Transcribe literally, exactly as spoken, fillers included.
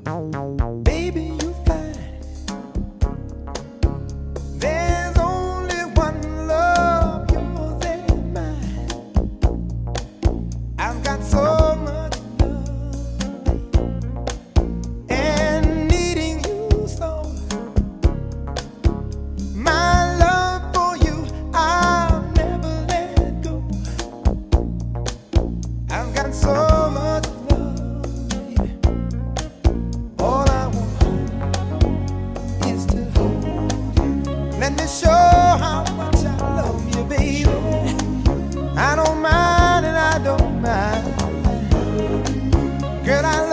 Baby, you fine. There's only one love, yours and mine. I've got so much love and needing you so. My love for you, I'll never let go. I've got so much love, baby. All I want is to hold you. Let me show how much I love you, baby. I don't mind and I don't mind. Girl, I